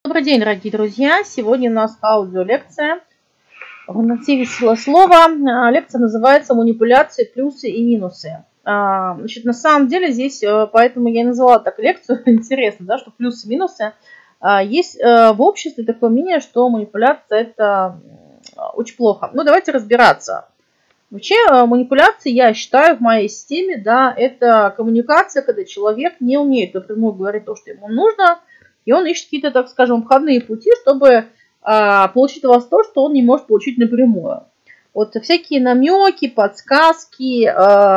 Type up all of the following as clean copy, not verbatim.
Добрый день, дорогие друзья! Сегодня у нас аудиолекция в мотиве «Сила слова». Лекция называется «Манипуляции, плюсы и минусы». Значит, на самом деле здесь, поэтому я и назвала так лекцию, интересно, да, что плюсы и минусы. Есть в обществе такое мнение, что манипуляция – это очень плохо. Ну, давайте разбираться. Вообще манипуляции, я считаю, в моей системе, да, это коммуникация, когда человек не умеет напрямую говорить то, что ему нужно, и он ищет какие-то, так скажем, обходные пути, чтобы получить от вас то, что он не может получить напрямую. Вот всякие намеки, подсказки,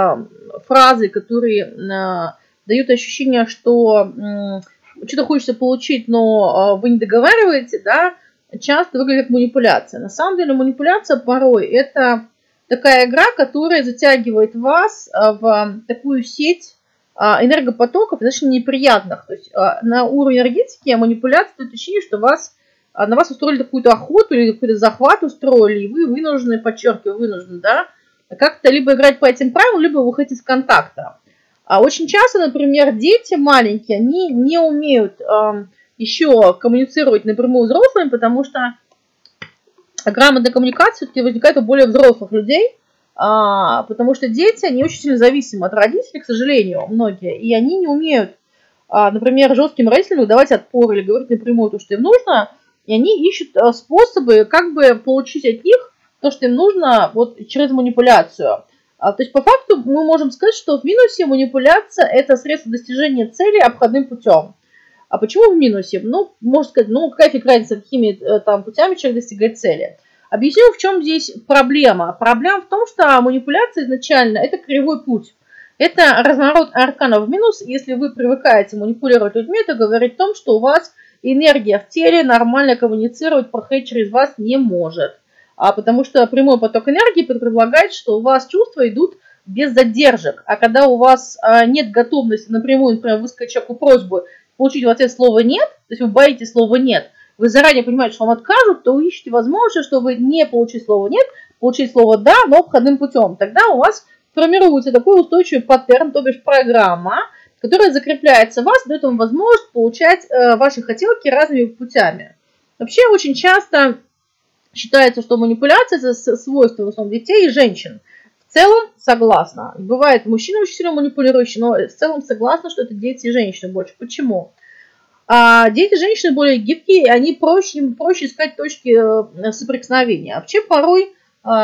фразы, которые дают ощущение, что что-то хочется получить, но вы не договариваете, да, часто выглядит как манипуляция. На самом деле манипуляция порой это такая игра, которая затягивает вас в такую сеть энергопотоков, достаточно неприятных. То есть на уровне энергетики манипуляция дает ощущение, что на вас устроили какую-то охоту или какой-то захват устроили, и вы вынуждены, подчеркиваю, вынуждены, да, как-то либо играть по этим правилам, либо выходить из контакта. А очень часто, например, дети маленькие, они не умеют еще коммуницировать напрямую с взрослыми, потому что грамотная коммуникация все-таки возникает у более взрослых людей, потому что дети, они очень сильно зависимы от родителей, к сожалению, многие, и они не умеют, например, жестким родителям давать отпор или говорить напрямую то, что им нужно, и они ищут способы, как бы получить от них то, что им нужно, вот через манипуляцию. То есть, по факту, мы можем сказать, что в минусе манипуляция – это средство достижения цели обходным путем. А почему в минусе? Ну, можно сказать, какая фиг разница, какими там путями человек достигает цели. Объясню, в чем здесь проблема. Проблема в том, что манипуляция изначально – это кривой путь. Это разворот аркана в минус. Если вы привыкаете манипулировать людьми, это говорит о том, что у вас энергия в теле нормально коммуницировать, проходить через вас не может. Потому что прямой поток энергии предполагает, что у вас чувства идут без задержек. А когда у вас нет готовности напрямую, например, высказать человеку просьбу, получить в ответ слово «нет», то есть вы боитесь слова «нет», вы заранее понимаете, что вам откажут, то вы ищете возможность, чтобы не получить слово «нет», получить слово «да», но обходным путем. Тогда у вас формируется такой устойчивый паттерн, то бишь программа, которая закрепляется в вас, дает вам возможность получать ваши хотелки разными путями. Вообще очень часто считается, что манипуляция – это свойство в основном детей и женщин. В целом согласна. Бывает мужчины очень сильно манипулирующие, но в целом согласна, что это дети и женщины больше. Почему? Дети и женщины более гибкие, и они проще искать точки соприкосновения. Вообще порой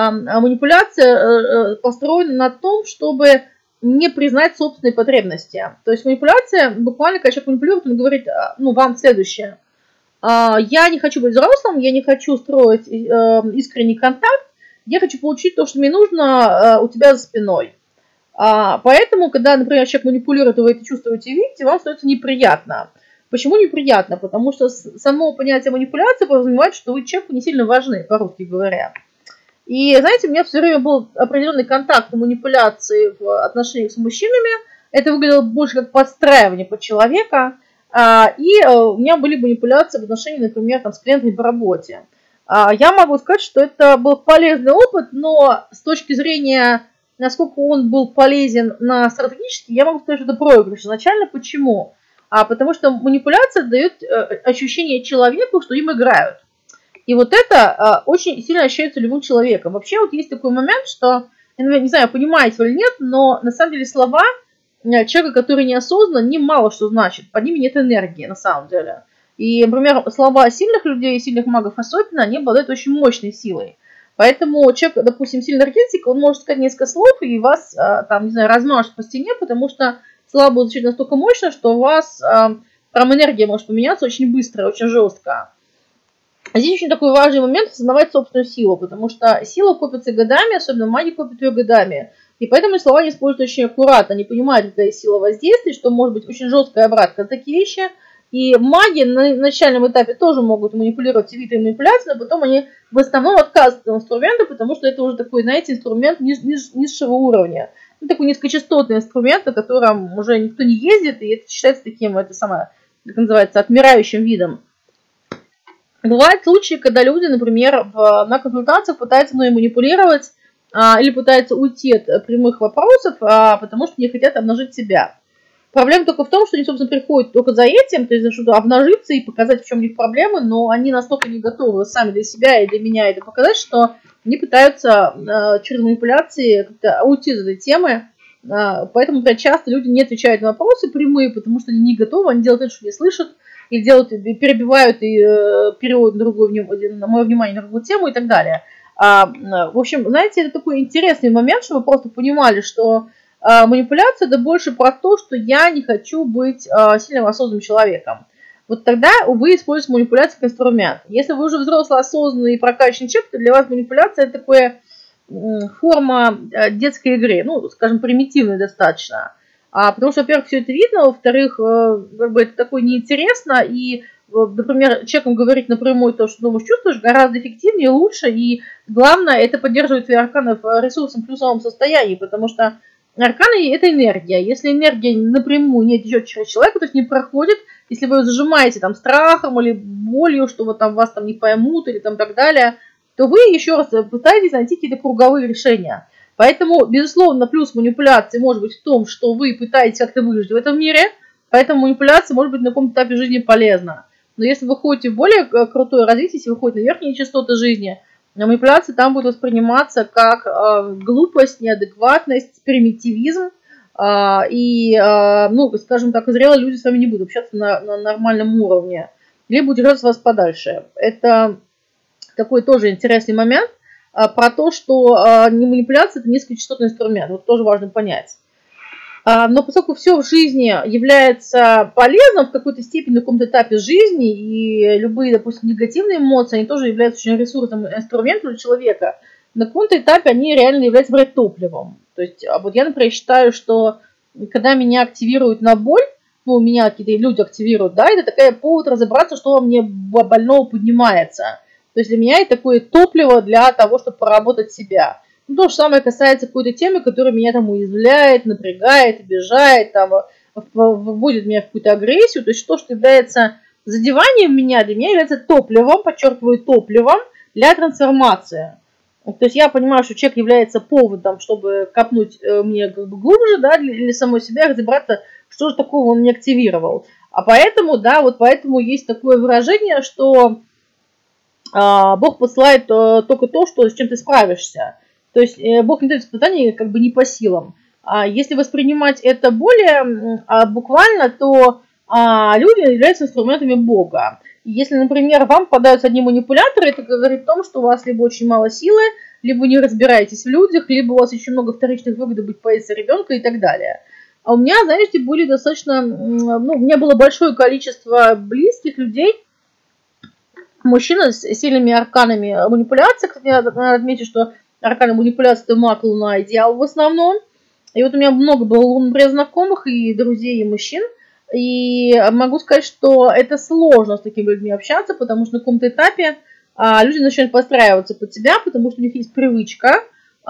манипуляция построена на том, чтобы не признать собственные потребности. То есть манипуляция, буквально, когда человек манипулирует, он говорит, вам следующее. Я не хочу быть взрослым, я не хочу строить искренний контакт, я хочу получить то, что мне нужно у тебя за спиной. Поэтому, когда, например, человек манипулирует, и вы это чувствуете и видите, вам становится неприятно. Почему неприятно? Потому что само понятие манипуляции подразумевает, что вы человеку не сильно важны, по-русски говоря. И, знаете, у меня все время был определенный контакт манипуляции в отношениях с мужчинами. Это выглядело больше как подстраивание под человека. И у меня были манипуляции в отношении, например, с клиентами по работе. Я могу сказать, что это был полезный опыт, но с точки зрения, насколько он был полезен на стратегический, я могу сказать, что это проигрыш. Изначально почему? Потому что манипуляция дает ощущение человеку, что им играют. И вот это очень сильно ощущается любым человеком. Вообще вот есть такой момент, что, я не знаю, понимаете вы или нет, но на самом деле слова человека, который неосознан, не мало что значит. Под ними нет энергии на самом деле. И, например, слова сильных людей, сильных магов особенно, они обладают очень мощной силой. Поэтому человек, допустим, сильный энергетик, он может сказать несколько слов и вас, размажет по стене, потому что слова будут звучать настолько мощно, что у вас прям энергия может поменяться очень быстро, очень жестко. Здесь очень такой важный момент – осознавать собственную силу, потому что сила копится годами, особенно маги копят ее годами. И поэтому слова не используют очень аккуратно, не понимают, какая сила воздействия, что может быть очень жесткая обратка. Такие вещи. И маги на начальном этапе тоже могут манипулировать и виды манипуляций, но потом они в основном отказываются от инструмента, потому что это уже такой, знаете, инструмент низшего уровня. Такой низкочастотный инструмент, на котором уже никто не ездит, и это считается таким, как называется, отмирающим видом. Бывают случаи, когда люди, например, на консультациях пытаются мной манипулировать или пытаются уйти от прямых вопросов, потому что не хотят обнажить себя. Проблема только в том, что они, собственно, приходят только за этим, то есть за что-то обнажиться и показать, в чем у них проблемы, но они настолько не готовы сами для себя и для меня это показать, что они пытаются через манипуляции как-то уйти из этой темы. Поэтому часто люди не отвечают на вопросы прямые, потому что они не готовы, они делают это, что не слышат, и делают, перебивают и переводят на мое внимание на другую тему и так далее. В общем, знаете, это такой интересный момент, чтобы вы просто понимали, что манипуляция это больше про то, что я не хочу быть сильным осознанным человеком. Вот тогда вы используете манипуляцию как инструмент. Если вы уже взрослый, осознанный и прокачанный человек, то для вас манипуляция это такая форма детской игры, ну, скажем, примитивная достаточно. Потому что, во-первых, все это видно, во-вторых, как бы это такое неинтересно, и, например, человеком говорить напрямую то, что думаешь, чувствуешь, гораздо эффективнее, лучше, и главное, это поддерживает твои арканы в ресурсном плюсовом состоянии, потому что арканы – это энергия. Если энергия напрямую не течет через человека, то есть не проходит, если вы ее зажимаете там страхом или болью, что вот там вас там не поймут или там так далее, то вы еще раз пытаетесь найти какие-то круговые решения. Поэтому, безусловно, плюс манипуляции может быть в том, что вы пытаетесь как-то выжить в этом мире, поэтому манипуляция может быть на каком-то этапе жизни полезна. Но если вы ходите в более крутое развитие, если вы ходите на верхние частоты жизни, манипуляция там будет восприниматься как глупость, неадекватность, примитивизм. Ну, скажем так, зрелые люди с вами не будут общаться на нормальном уровне. Либо удержаться вас подальше. Это такой тоже интересный момент про то, что не манипуляция – это низкочастотный инструмент. Вот тоже важно понять. Но поскольку все в жизни является полезным в какой-то степени на каком-то этапе жизни, и любые, допустим, негативные эмоции, они тоже являются очень ресурсным инструментом для человека, на каком-то этапе они реально являются, например, топливом. То есть вот я, например, считаю, что когда меня активируют на боль, ну, меня какие-то люди активируют, да, это такой повод разобраться, что во мне больного поднимается. То есть для меня это такое топливо для того, чтобы поработать себя. Ну, то же самое касается какой-то темы, которая меня там уязвляет, напрягает, обижает, там, вводит меня в какую-то агрессию. То есть то, что является задеванием меня, для меня является топливом, подчеркиваю, топливом для трансформации. То есть я понимаю, что человек является поводом, чтобы копнуть мне как бы глубже, да, для самой себя, разобраться, что же такого он не активировал. А поэтому, да, вот поэтому есть такое выражение, что Бог посылает только то, с чем ты справишься. То есть Бог не дает испытаний как бы не по силам. Если воспринимать это более буквально, то люди являются инструментами Бога. Если, например, вам попадаются одни манипуляторы, это говорит о том, что у вас либо очень мало силы, либо вы не разбираетесь в людях, либо у вас очень много вторичных выгод быть поэзией ребенка и так далее. А у меня, знаете, были достаточно, ну, у меня было большое количество близких людей, мужчина с сильными арканами манипуляции. Кстати, надо отметить, что арканы манипуляции это маг, луна и дьявол в основном. И вот у меня много было лун знакомых и друзей, и мужчин. И могу сказать, что это сложно с такими людьми общаться, потому что на каком-то этапе люди начинают подстраиваться под тебя, потому что у них есть привычка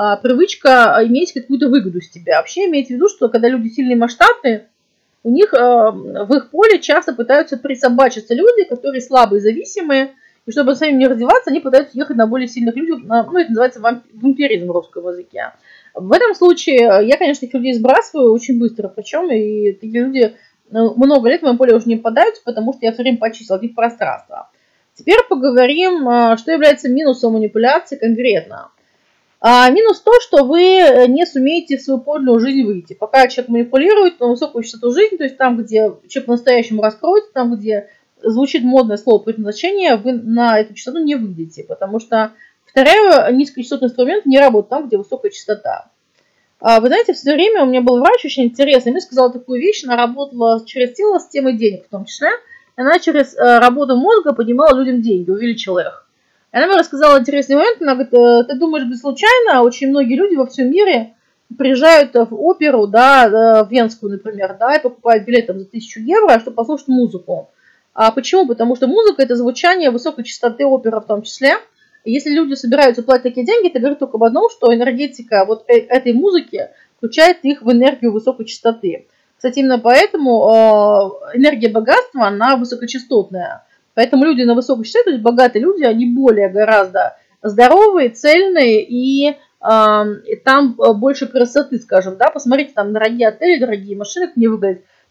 иметь какую-то выгоду с тебя. Вообще имейте в виду, что когда люди сильные масштабные, у них в их поле часто пытаются присобачиться люди, которые слабые, зависимые, и чтобы с ними не развиваться, они пытаются ехать на более сильных людей, ну, это называется вампиризм в русском языке. В этом случае я, конечно, таких людей сбрасываю очень быстро, причем, и такие люди много лет в моем поле уже не попадаются, потому что я все время почистила их пространство. Теперь поговорим, что является минусом манипуляции конкретно. Минус то, что вы не сумеете в свою подлинную жизнь выйти. Пока человек манипулирует на высокую частоту жизни, то есть там, где человек по-настоящему раскроется, там, где звучит модное слово предназначение, вы на эту частоту не выйдете, потому что, повторяю, низкочастотный инструмент не работает там, где высокая частота. Вы знаете, в свое время у меня был врач очень интересный, мне сказала такую вещь, она работала через тело с темой денег в том числе, она через работу мозга поднимала людям деньги, увеличила их. Она мне рассказала интересный момент, она говорит, ты думаешь, говорит, случайно, очень многие люди во всем мире приезжают в оперу, да, в Венскую, например, да, и покупают билет там за 1000 евро, чтобы послушать музыку. Почему? Потому что музыка – это звучание высокой частоты оперы в том числе. И если люди собираются платить такие деньги, это говорит только об одном, что энергетика вот этой музыки включает их в энергию высокой частоты. Кстати, именно поэтому энергия богатства, она высокочастотная. Поэтому люди на высокой частоте, то есть богатые люди, они более гораздо здоровые, цельные, и там больше красоты, скажем, да. Посмотрите, там дорогие отели, дорогие машины, как они выглядят.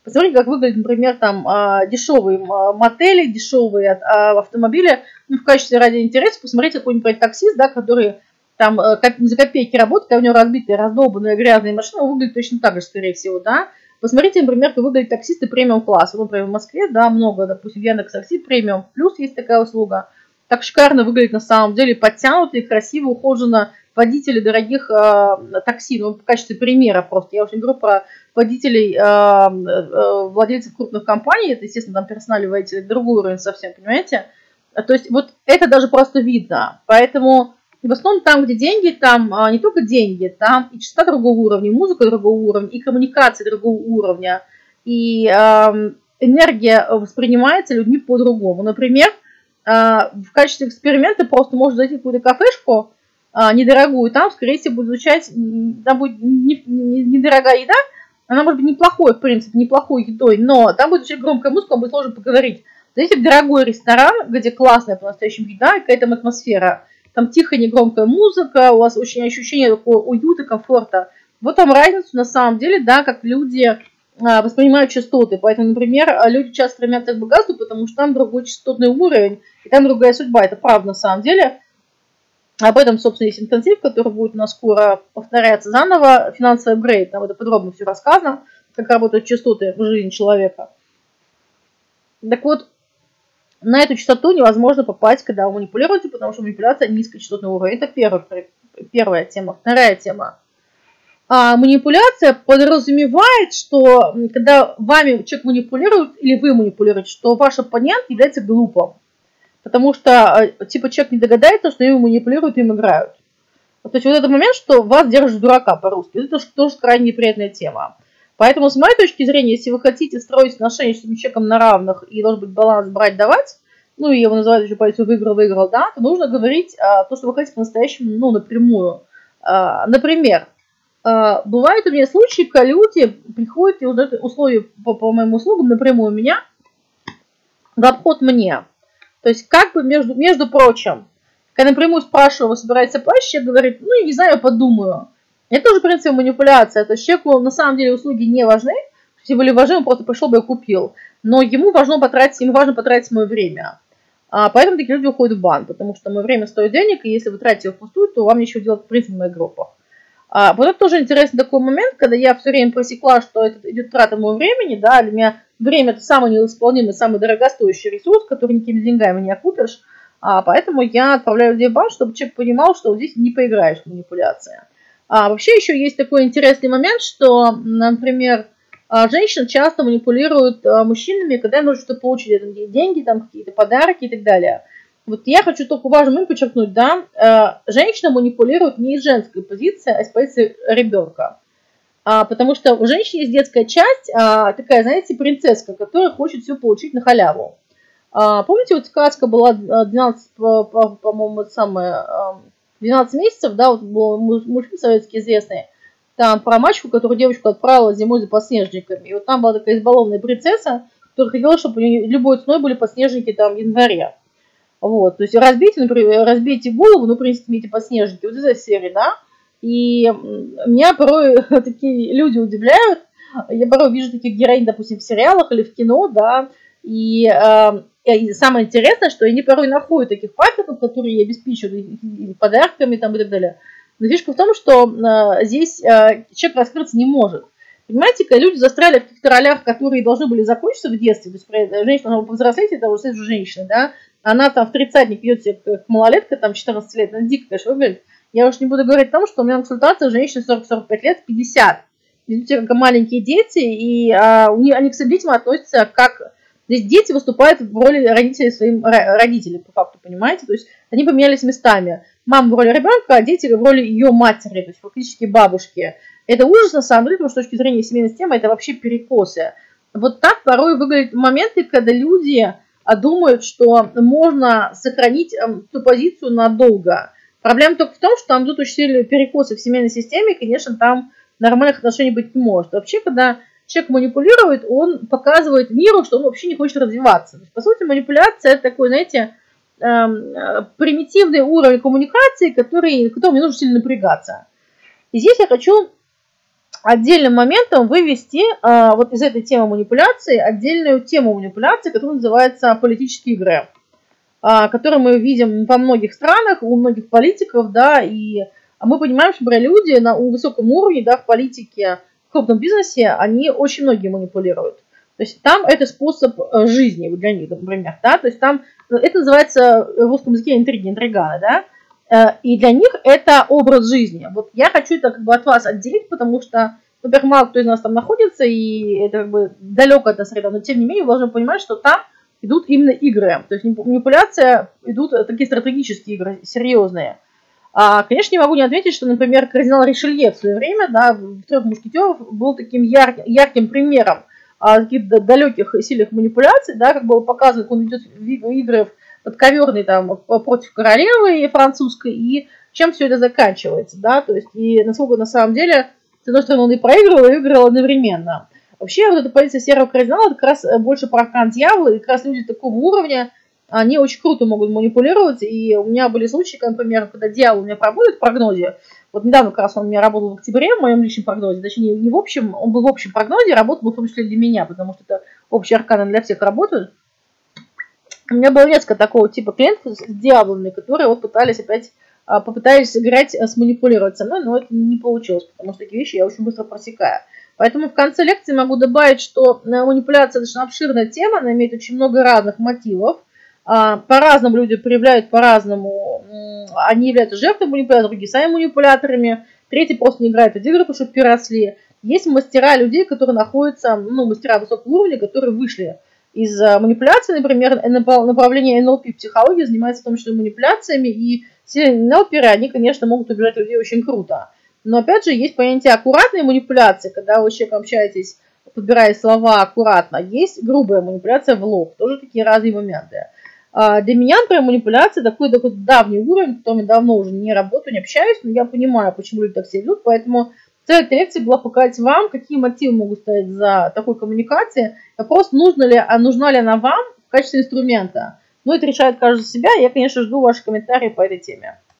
Посмотрите, как выглядят, например, там дешевые мотели, дешевые автомобили. Ну, в качестве ради интереса посмотрите какой-нибудь таксист, да, который там за копейки работает, когда у него разбитые, раздолбанные, грязные машины, он выглядит точно так же, скорее всего, да. Посмотрите, например, как выглядят таксисты премиум-класса. Например, в Москве, да, много, допустим, Яндекс.Такси премиум, плюс есть такая услуга. Так шикарно выглядит на самом деле, подтянутые, красиво, ухоженно водители дорогих такси. Ну, в качестве примера просто. Я уже не говорю про водителей, владельцев крупных компаний, это, естественно, там персональные водители, другой уровень совсем, понимаете? То есть вот это даже просто видно. Поэтому в основном там, где деньги, там не только деньги, там и частота другого уровня, и музыка другого уровня, и коммуникация другого уровня, и энергия воспринимается людьми по-другому. Например, в качестве эксперимента просто можно зайти в какую-то кафешку недорогую, там, скорее всего, будет звучать, там будет недорогая еда, она может быть неплохой, в принципе, неплохой едой, но там будет звучать громкая музыка, вам будет сложно поговорить. Зайдите в дорогой ресторан, где классная по-настоящему еда и какая-то атмосфера. Там тихая, негромкая музыка, у вас очень ощущение такого уюта, комфорта. Вот там разницу на самом деле, да, как люди воспринимают частоты. Поэтому, например, люди часто стремятся к богатству, потому что там другой частотный уровень, и там другая судьба. Это правда на самом деле. Об этом, собственно, есть интенсив, который будет у нас скоро повторяться заново. Финансовый апгрейд, там это подробно все рассказано, как работают частоты в жизни человека. Так вот, на эту частоту невозможно попасть, когда вы манипулируете, потому что манипуляция низкочастотный уровень. Это первая тема. Вторая тема. Манипуляция подразумевает, что когда вами человек манипулирует или вы манипулируете, что ваш оппонент является глупым. Потому что, типа, человек не догадается, что им манипулируют, им играют. То есть вот этот момент, что вас держит дурака по-русски, это тоже крайне неприятная тема. Поэтому, с моей точки зрения, если вы хотите строить отношения с этим человеком на равных и должен быть баланс брать-давать, ну, и его называют еще позицию выиграл-выиграл, да, то нужно говорить то, что вы хотите по-настоящему, ну, напрямую. Например, бывают у меня случаи, когда люди приходят и узнают условия по моим услугам напрямую у меня в обход мне. То есть как бы между прочим, когда напрямую спрашиваю, вы собираетесь оплачивать, человек говорит, ну, я не знаю, я подумаю. Это тоже, в принципе, манипуляция. То есть человеку на самом деле услуги не важны. Если были важны, он просто пришел бы и купил. Но ему важно потратить мое время. Поэтому такие люди уходят в бан, потому что мое время стоит денег, и если вы тратите его впустую, то вам нечего делать, в принципе, в моих группах. Вот это тоже интересный такой момент, когда я все время просекла, что это идет трата моего времени, да, для меня время это самый невосполнимый, самый дорогостоящий ресурс, который никакими деньгами не окупишь, поэтому я отправляю людей в бан, чтобы человек понимал, что вот здесь не поиграешь в манипуляции. Вообще еще есть такой интересный момент, что, например, женщины часто манипулируют мужчинами, когда им нужно что-то получить, деньги, там какие-то подарки и так далее. Вот я хочу только важный момент подчеркнуть, да, женщина манипулирует не из женской позиции, а из позиции ребенка. Потому что у женщины есть детская часть, такая, знаете, принцесска, которая хочет все получить на халяву. Помните, вот сказка была 12, по-моему, 12 месяцев, да, вот был мультфильм советский известный, там про мачеху, которую девочку отправила зимой за подснежниками. И вот там была такая избалованная принцесса, которая хотела, чтобы у нее любой ценой были подснежники там в январе. Вот, то есть разбейте, например, разбейте голову, ну, принесите мне эти подснежники, вот из этой серии, да, и меня порой такие люди удивляют, я порой вижу таких героинь, допустим, в сериалах или в кино, да, и самое интересное, что они порой находят таких папиков, которые обеспечивают их подарками там и так далее, но фишка в том, что здесь человек раскрыться не может. Понимаете, когда люди застряли в каких-то ролях, которые должны были закончиться в детстве, то есть женщина должна повзрослеть, это уже женщина, да, она там в тридцатник идет себе как малолетка, там 14 лет, она дико, конечно, выглядит. Я уж не буду говорить о том, что у меня на консультации женщины 40-45 лет, 50. Идут как маленькие дети, и они к своим детям относятся как... Здесь дети выступают в роли родителей своим родителям, по факту, понимаете? То есть они поменялись местами. Мама в роли ребенка, а дети в роли ее матери, то есть фактически бабушки. Это ужас, на самом деле, потому что с точки зрения семейной системы это вообще перекосы. Вот так порой выглядят моменты, когда люди думают, что можно сохранить эту позицию надолго. Проблема только в том, что там идут очень сильные перекосы в семейной системе, и, конечно, там нормальных отношений быть не может. Вообще, когда человек манипулирует, он показывает миру, что он вообще не хочет развиваться. То есть, по сути, манипуляция – это такой, знаете, примитивный уровень коммуникации, которым не нужно сильно напрягаться. И здесь я хочу отдельным моментом вывести вот из этой темы манипуляции отдельную тему манипуляции, которая называется политические игры, которую мы видим во многих странах, у многих политиков, да, и мы понимаем, что, например, люди на высоком уровне, да, в политике, в крупном бизнесе, они очень многие манипулируют. То есть там это способ жизни для них, например, да, то есть там это называется в русском языке интриги, интриганы, да, и для них это образ жизни. Вот я хочу это как бы от вас отделить, потому что, например, мало кто из нас там находится, и это как бы далеко от среда, но тем не менее вы должны понимать, что там идут именно игры, то есть манипуляция, идут такие стратегические игры, серьезные. Конечно, не могу не отметить, что, например, кардинал Ришелье в свое время, да, в «Трех мушкетеров» был таким ярким примером таких далеких сильных манипуляций, да, как было показано, как он ведет игры подковерные там против королевы французской, и чем все это заканчивается, да, то есть, и насколько на самом деле, с одной стороны, он и проигрывал, и выигрывал одновременно. Вообще, вот эта позиция серого кардинала, это как раз больше про аркан дьявола, и как раз люди такого уровня, они очень круто могут манипулировать, и у меня были случаи, например, когда дьявол у меня работает в прогнозе, вот недавно как раз он у меня работал в октябре в моем личном прогнозе, точнее не в общем, он был в общем прогнозе, работал в том числе для меня, потому что это общие арканы для всех работают. У меня было несколько такого типа клиентов с дьяволами, которые вот попытались играть, сманипулировать со мной, но это не получилось, потому что такие вещи я очень быстро просекаю. Поэтому в конце лекции могу добавить, что манипуляция достаточно обширная тема, она имеет очень много разных мотивов. По-разному люди проявляют, по-разному. Они являются жертвами манипуляторов, другие сами манипуляторами. Третьи просто не играют в эти игры, потому что переросли. Есть мастера людей, которые находятся, мастера высокого уровня, которые вышли из манипуляции, например, направление НЛП в психологии занимается в том числе манипуляциями, и все НЛПеры, они, конечно, могут убеждать людей очень круто. Но, опять же, есть понятие аккуратной манипуляции, когда вы с человеком общаетесь, подбирая слова аккуратно. Есть грубая манипуляция в лоб, тоже такие разные моменты. Для меня, например, манипуляция такой давний уровень, потом я давно уже не работаю, не общаюсь, но я понимаю, почему люди так себя ведут, поэтому цель этой лекции была показать вам, какие мотивы могут стоять за такой коммуникацией, вопрос, нужна ли она вам в качестве инструмента. Но это решает каждый за себя, я, конечно, жду ваши комментарии по этой теме.